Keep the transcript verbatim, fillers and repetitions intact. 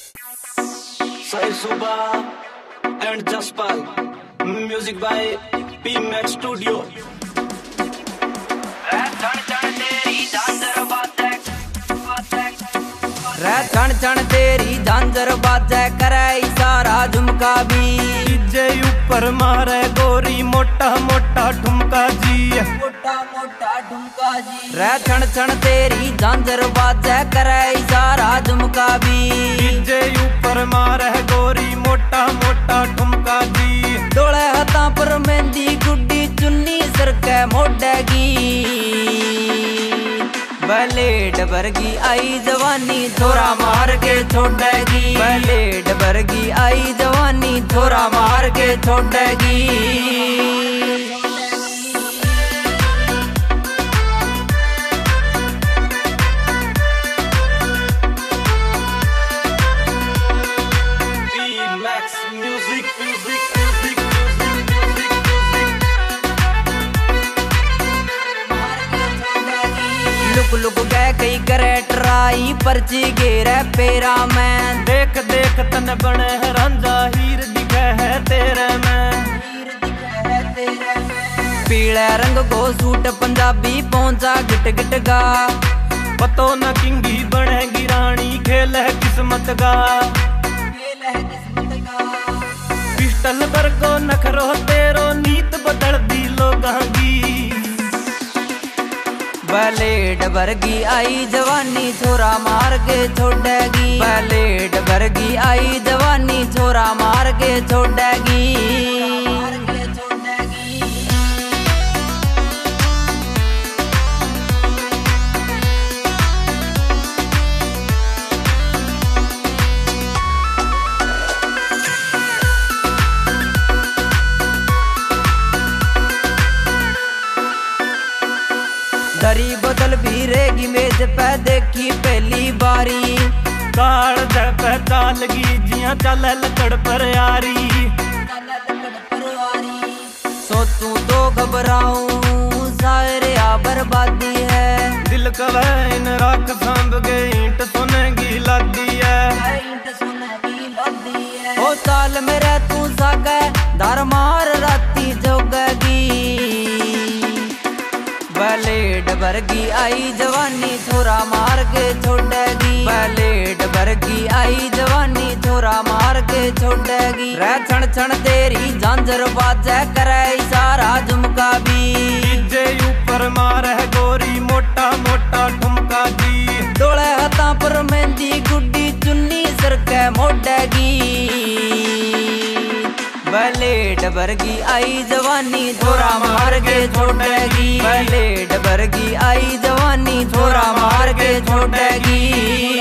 Sai Suba and Jaspal. Music by P-Max Studio. रे छण छण तेरी झांझर बाजे करे इशारा झुमका भी डीजे ऊपर मारे गोरी मोटा मोटा ठुमका जी मोटा मोटा ठुमका जी रे छण छण तेरी झांझर बाजे करे इशारा झुमका भी डीजे ऊपर मारे गोरी मोटा मोटा ठुमका जी डोले हाथां पर मेहंदी गुड्डी चुन्नी सिर के मोड़ेगी ब्लेड वर्गी आई जवानी छोरा मार के छोड़ेगी ब्लेड वर्गी आई जवानी छोरा मार के छोड़ेगी। लुक लुक गए कई करे ट्राई पर्ची घेरे पेरा में देख देख तन बने है रांझा हीर दिखे है तेरे में पीले रंग को सूट पंजाबी पहुंचा गिट गिट गा पतो न किंगी बनेगी रानी खेल है किस्मत का पिस्टल पर को नखरो तेरो नीत बदल दी लोगांगी ब्लेड वर्गी आई जवानी छोरा मार के छोड़ेगी ब्लेड वर्गी आई जवानी छोरा मार के छोड़ेगी। दरी बदल भी रेगी मेज पे देखी पहली बारी काल पे चालगी जिया चल लकड़ पर यारी सो तू तो घबराऊं सारे आ बर्बादी है दिल कवैन रख सांभ के ईंट सुनेगी लादी है ओ साल मेरे तू सागे धर मार राती जोगगी ब्लेड वर्गी आई जवानी छोरा मार के छोड़ेगी ब्लेड वर्गी आई जवानी छोरा मार के छोड़ेगी रे छण छण तेरी झांझर बाजे करे इशारा झुमका भी डीजे ऊपर मारे गोरी मोटा मोटा ठुमका जी डोले हाथां पर मेहंदी गुड्डी चुन्नी सिर के मोड़ेगी ब्लेड वर्गी आई जवानी छोरा मार के छोड़ेगी ब्लेड वर्गी आई जवानी छोरा मार के छोड़ेगी।